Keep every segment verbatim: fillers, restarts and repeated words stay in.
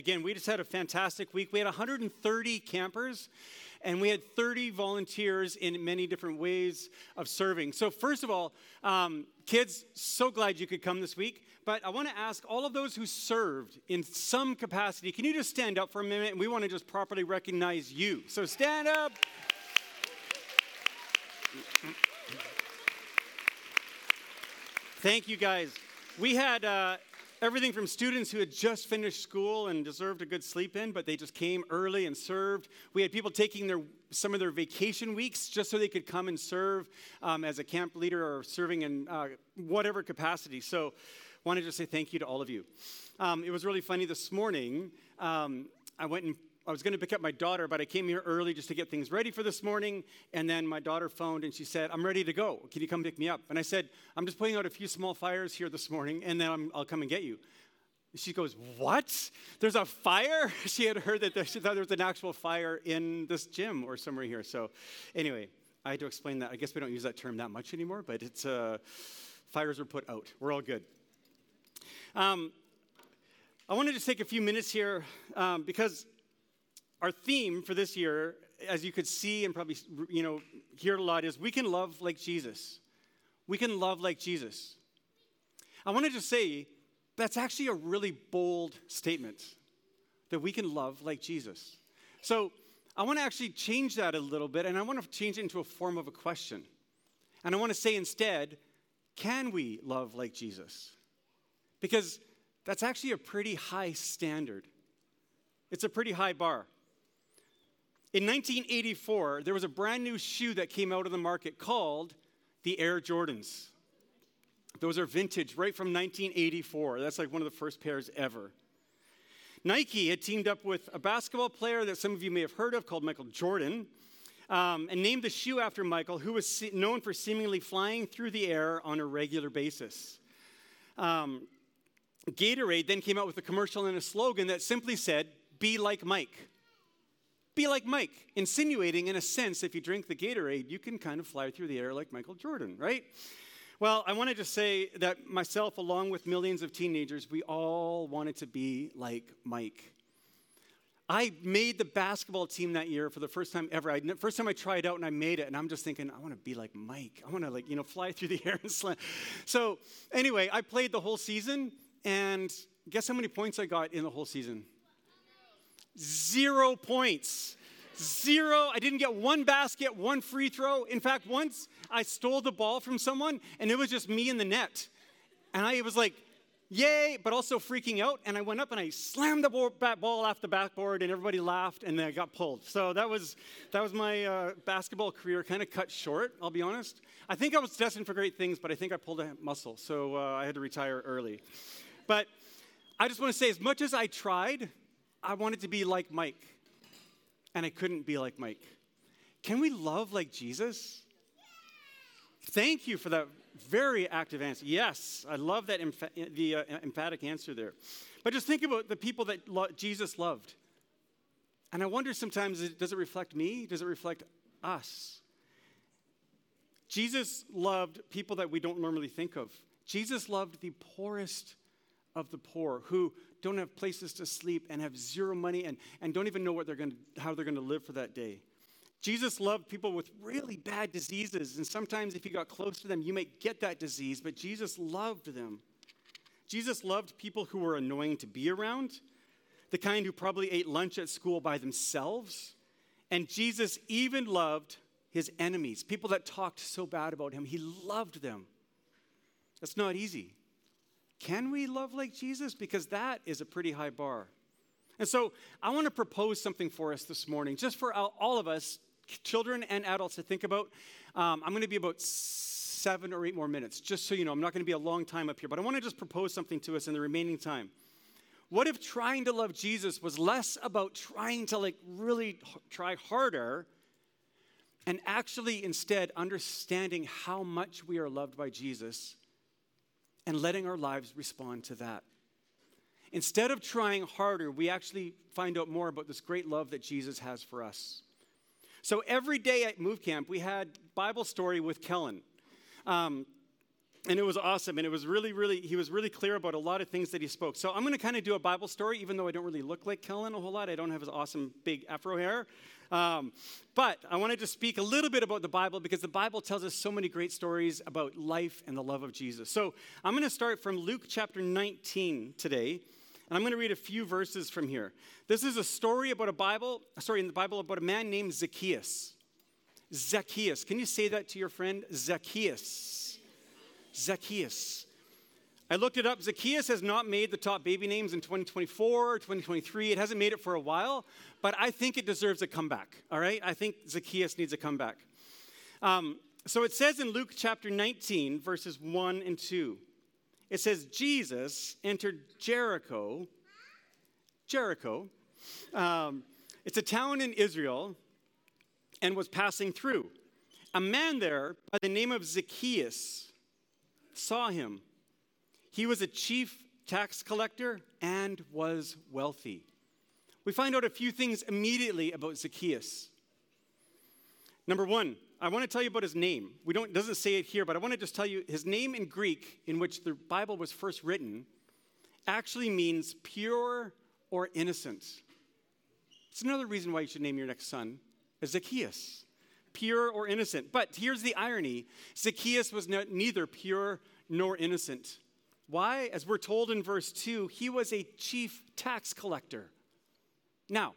Again, we just had a fantastic week. We had one hundred thirty campers, and we had thirty volunteers in many different ways of serving. So first of all, um, kids, so glad you could come this week. But I want to ask all of those who served in some capacity, can you just stand up for a minute? And we want to just properly recognize you. So stand up. Thank you, guys. We had uh, everything from students who had just finished school and deserved a good sleep in, but they just came early and served. We had people taking their some of their vacation weeks just so they could come and serve um, as a camp leader or serving in uh, whatever capacity. So wanted to say thank you to all of you. Um, it was really funny this morning. Um, I went and I was going to pick up my daughter, but I came here early just to get things ready for this morning. And then my daughter phoned and she said, I'm ready to go. Can you come pick me up? And I said, I'm just putting out a few small fires here this morning, and then I'm, I'll come and get you. She goes, what? There's a fire? She had heard that there, she thought there was an actual fire in this gym or somewhere here. So anyway, I had to explain that. I guess we don't use that term that much anymore, but it's uh, fires were put out. We're all good. Um, I wanted to take a few minutes here um, because our theme for this year, as you could see and probably you know hear a lot, is we can love like Jesus. We can love like Jesus. I wanted to say that's actually a really bold statement, that we can love like Jesus. So I want to actually change that a little bit, and I want to change it into a form of a question. And I want to say instead, can we love like Jesus? Because that's actually a pretty high standard. It's a pretty high bar. In nineteen eighty-four, there was a brand new shoe that came out of the market called the Air Jordans. Those are vintage, right from nineteen eighty-four. That's like one of the first pairs ever. Nike had teamed up with a basketball player that some of you may have heard of called Michael Jordan, um, and named the shoe after Michael, who was se- known for seemingly flying through the air on a regular basis. Um, Gatorade then came out with a commercial and a slogan that simply said, "Be like Mike." Be like Mike, insinuating in a sense, if you drink the Gatorade, you can kind of fly through the air like Michael Jordan, right? Well, I wanted to say that myself, along with millions of teenagers, we all wanted to be like Mike. I made the basketball team that year for the first time ever. I, first time I tried out and I made it, and I'm just thinking, I want to be like Mike. I want to, like, you know, fly through the air and slam. So anyway, I played the whole season, and guess how many points I got in the whole season? Zero points. Zero. I didn't get one basket, one free throw. In fact, once I stole the ball from someone, and it was just me in the net. And I was like, yay, but also freaking out. And I went up and I slammed the ball off the backboard, and everybody laughed, and then I got pulled. So that was that was my uh, basketball career, kind of cut short, I'll be honest. I think I was destined for great things, but I think I pulled a muscle, so uh, I had to retire early. But I just want to say, as much as I tried, I wanted to be like Mike, and I couldn't be like Mike. Can we love like Jesus? Thank you for that very active answer. Yes, I love that emph- the uh, emphatic answer there. But just think about the people that lo- Jesus loved. And I wonder sometimes, does it reflect me? Does it reflect us? Jesus loved people that we don't normally think of. Jesus loved the poorest of the poor, who don't have places to sleep and have zero money and, and don't even know what they're going to, how they're going to live for that day. Jesus loved people with really bad diseases, and sometimes if you got close to them, you might get that disease, but Jesus loved them. Jesus loved people who were annoying to be around, the kind who probably ate lunch at school by themselves, and Jesus even loved his enemies, people that talked so bad about him. He loved them. That's not easy. Can we love like Jesus? Because that is a pretty high bar. And so I want to propose something for us this morning, just for all of us, children and adults, to think about. Um, I'm going to be about seven or eight more minutes, just so you know. I'm not going to be a long time up here, but I want to just propose something to us in the remaining time. What if trying to love Jesus was less about trying to like really h- try harder, and actually instead understanding how much we are loved by Jesus and letting our lives respond to that? Instead of trying harder, we actually find out more about this great love that Jesus has for us. So every day at Move Camp, we had Bible story with Kellen. Um, And it was awesome. And it was really, really, he was really clear about a lot of things that he spoke. So I'm going to kind of do a Bible story, even though I don't really look like Kellen a whole lot. I don't have his awesome big afro hair. Um, but I wanted to speak a little bit about the Bible because the Bible tells us so many great stories about life and the love of Jesus. So I'm going to start from Luke chapter nineteen today. And I'm going to read a few verses from here. This is a story about a Bible, sorry, in the Bible about a man named Zacchaeus. Zacchaeus. Can you say that to your friend? Zacchaeus. Zacchaeus. I looked it up. Zacchaeus has not made the top baby names in twenty twenty-four or twenty twenty-three. It hasn't made it for a while, but I think it deserves a comeback, all right? I think Zacchaeus needs a comeback. Um, so it says in Luke chapter nineteen, verses one and two, it says, Jesus entered Jericho. Jericho. Um, it's a town in Israel and was passing through. A man there by the name of Zacchaeus saw him. He was a chief tax collector and was wealthy. We find out a few things immediately about Zacchaeus. Number one, I want to tell you about his name. We don't, it doesn't say it here, but I want to just tell you his name in Greek, in which the Bible was first written, actually means pure or innocent. It's another reason why you should name your next son Zacchaeus. Pure or innocent. But here's the irony. Zacchaeus was not, neither pure nor innocent. Why? As we're told in verse two, he was a chief tax collector. Now,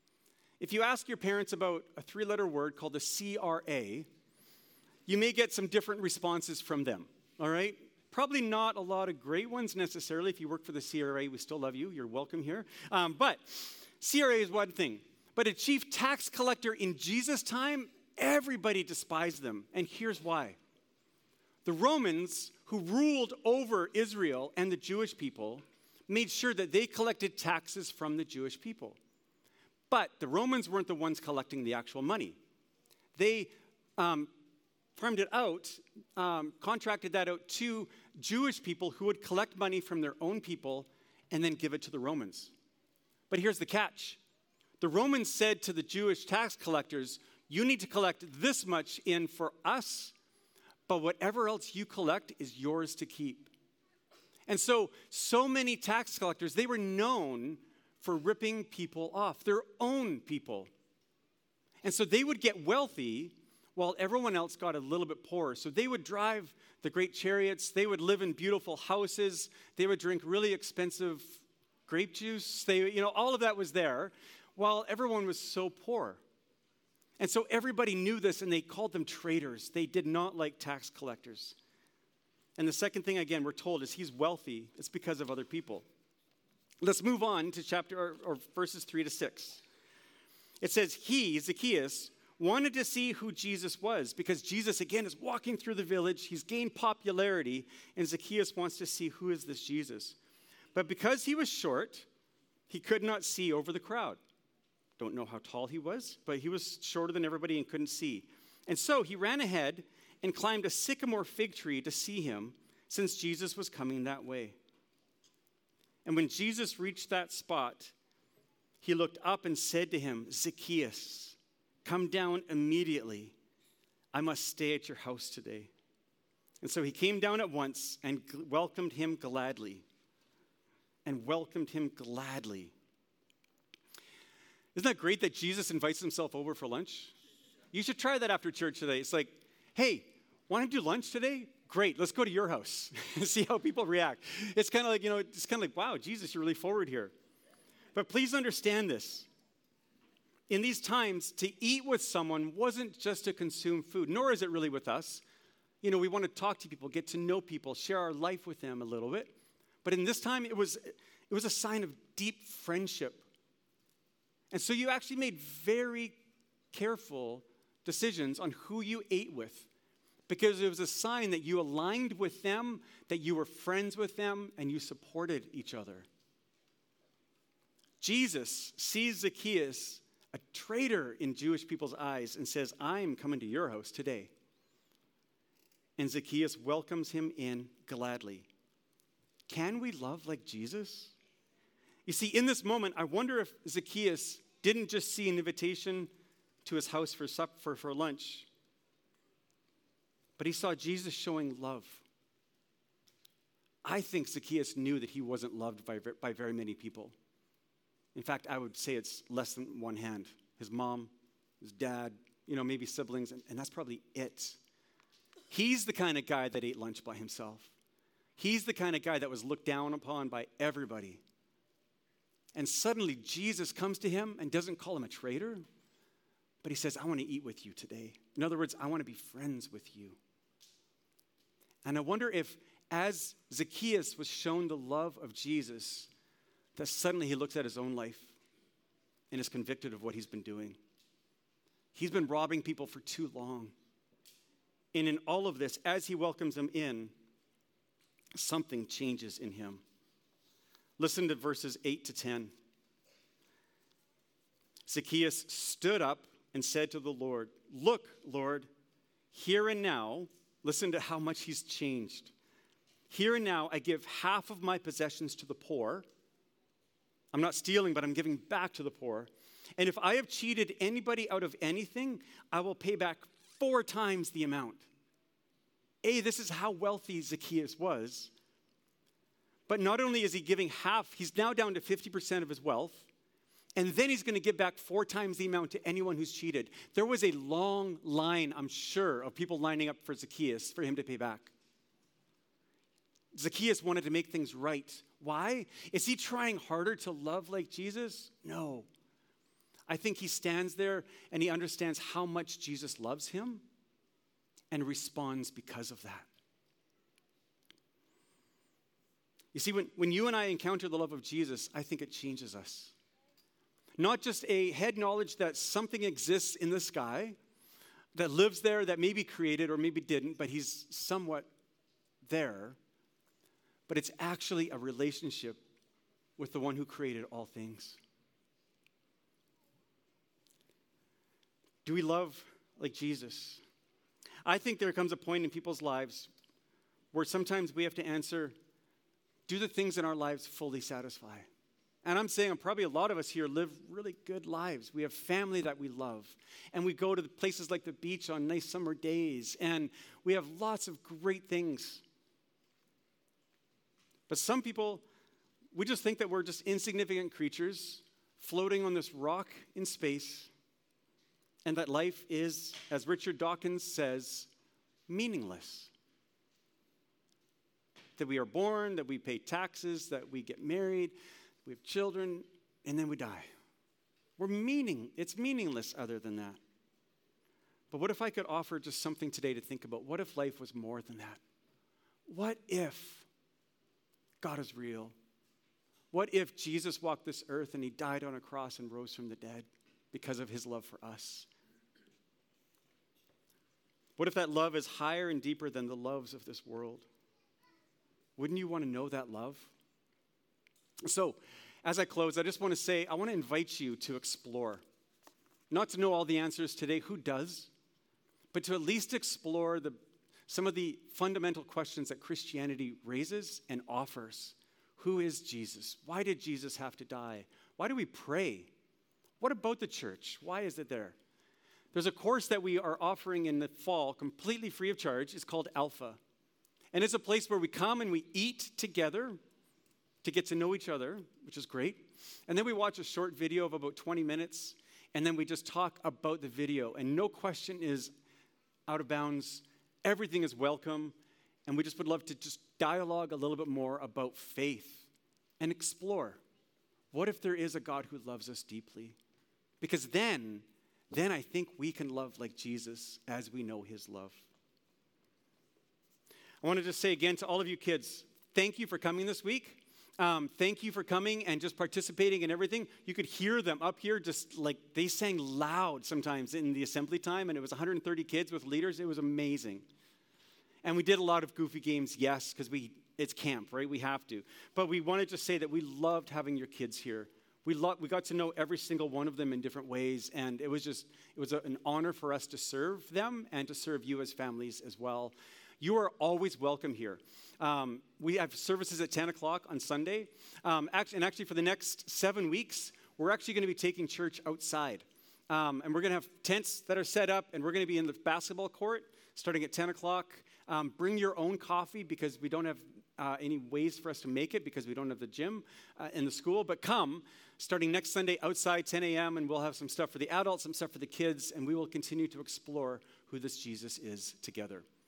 if you ask your parents about a three-letter word called the C R A, you may get some different responses from them, all right? Probably not a lot of great ones necessarily. If you work for the C R A, we still love you. You're welcome here. Um, but C R A is one thing. But a chief tax collector in Jesus' time, everybody despised them, and here's why. The Romans, who ruled over Israel and the Jewish people, made sure that they collected taxes from the Jewish people. But the Romans weren't the ones collecting the actual money. They um, farmed it out, um, contracted that out to Jewish people who would collect money from their own people and then give it to the Romans. But here's the catch. The Romans said to the Jewish tax collectors, you need to collect this much in for us, but whatever else you collect is yours to keep. And so, so many tax collectors, they were known for ripping people off, their own people. And so they would get wealthy while everyone else got a little bit poorer. So they would drive the great chariots, they would live in beautiful houses, they would drink really expensive grape juice, they, you know, all of that was there, while everyone was so poor. And so everybody knew this, and they called them traitors. They did not like tax collectors. And the second thing, again, we're told is he's wealthy. It's because of other people. Let's move on to chapter or, or verses three to six. It says, he, Zacchaeus, wanted to see who Jesus was because Jesus, again, is walking through the village. He's gained popularity, and Zacchaeus wants to see who is this Jesus. But because he was short, he could not see over the crowd. Don't know how tall he was, but he was shorter than everybody and couldn't see. And so he ran ahead and climbed a sycamore fig tree to see him, since Jesus was coming that way. And when Jesus reached that spot, he looked up and said to him, Zacchaeus, come down immediately. I must stay at your house today. And so he came down at once and welcomed him gladly. And welcomed him gladly. Isn't that great that Jesus invites himself over for lunch? You should try that after church today. It's like, hey, want to do lunch today? Great, let's go to your house and see how people react. It's kind of like, you know, it's kind of like, wow, Jesus, you're really forward here. But please understand this. In these times, to eat with someone wasn't just to consume food, nor is it really with us. You know, we want to talk to people, get to know people, share our life with them a little bit. But in this time, it was, it was a sign of deep friendship. And so you actually made very careful decisions on who you ate with, because it was a sign that you aligned with them, that you were friends with them, and you supported each other. Jesus sees Zacchaeus, a traitor in Jewish people's eyes, and says, I'm coming to your house today. And Zacchaeus welcomes him in gladly. Can we love like Jesus? You see, in this moment, I wonder if Zacchaeus didn't just see an invitation to his house for supper, for, for lunch, but he saw Jesus showing love. I think Zacchaeus knew that he wasn't loved by, by very many people. In fact, I would say it's less than one hand. His mom, his dad, you know, maybe siblings, and, and that's probably it. He's the kind of guy that ate lunch by himself. He's the kind of guy that was looked down upon by everybody. And suddenly Jesus comes to him and doesn't call him a traitor, but he says, I want to eat with you today. In other words, I want to be friends with you. And I wonder if as Zacchaeus was shown the love of Jesus, that suddenly he looks at his own life and is convicted of what he's been doing. He's been robbing people for too long. And in all of this, as he welcomes them in, something changes in him. Listen to verses eight to ten. Zacchaeus stood up and said to the Lord, look, Lord, here and now, listen to how much he's changed. Here and now, I give half of my possessions to the poor. I'm not stealing, but I'm giving back to the poor. And if I have cheated anybody out of anything, I will pay back four times the amount. A, this is how wealthy Zacchaeus was. But not only is he giving half, he's now down to fifty percent of his wealth. And then he's going to give back four times the amount to anyone who's cheated. There was a long line, I'm sure, of people lining up for Zacchaeus for him to pay back. Zacchaeus wanted to make things right. Why? Is he trying harder to love like Jesus? No. I think he stands there and he understands how much Jesus loves him and responds because of that. You see, when, when you and I encounter the love of Jesus, I think it changes us. Not just a head knowledge that something exists in the sky that lives there, that maybe created or maybe didn't, but he's somewhat there. But it's actually a relationship with the one who created all things. Do we love like Jesus? I think there comes a point in people's lives where sometimes we have to answer, do the things in our lives fully satisfy? And I'm saying probably a lot of us here live really good lives. We have family that we love. And we go to the places like the beach on nice summer days. And we have lots of great things. But some people, we just think that we're just insignificant creatures floating on this rock in space. And that life is, as Richard Dawkins says, meaningless. That we are born, that we pay taxes, that we get married, we have children, and then we die. We're meaning, it's meaningless other than that. But what if I could offer just something today to think about? What if life was more than that? What if God is real? What if Jesus walked this earth and he died on a cross and rose from the dead because of his love for us? What if that love is higher and deeper than the loves of this world? Wouldn't you want to know that love? So, as I close, I just want to say, I want to invite you to explore. Not to know all the answers today, who does? But to at least explore the, some of the fundamental questions that Christianity raises and offers. Who is Jesus? Why did Jesus have to die? Why do we pray? What about the church? Why is it there? There's a course that we are offering in the fall, completely free of charge. It's called Alpha. And it's a place where we come and we eat together to get to know each other, which is great. And then we watch a short video of about twenty minutes, and then we just talk about the video. And no question is out of bounds. Everything is welcome. And we just would love to just dialogue a little bit more about faith and explore. What if there is a God who loves us deeply? Because then, then I think we can love like Jesus as we know his love. I want to just say again to all of you kids, thank you for coming this week. Um, thank you for coming and just participating in everything. You could hear them up here just like they sang loud sometimes in the assembly time, and it was one hundred thirty kids with leaders. It was amazing. And we did a lot of goofy games, yes, because we it's camp, right? We have to. But we wanted to say that we loved having your kids here. We lo- we got to know every single one of them in different ways, and it was just it was a, an honor for us to serve them and to serve you as families as well. You are always welcome here. Um, we have services at ten o'clock on Sunday. Um, act- and actually for the next seven weeks, we're actually going to be taking church outside. Um, and we're going to have tents that are set up, and we're going to be in the basketball court starting at ten o'clock. Um, bring your own coffee because we don't have uh, any ways for us to make it because we don't have the gym uh, in the school. But come, starting next Sunday outside, ten a.m., and we'll have some stuff for the adults, some stuff for the kids, and we will continue to explore who this Jesus is together.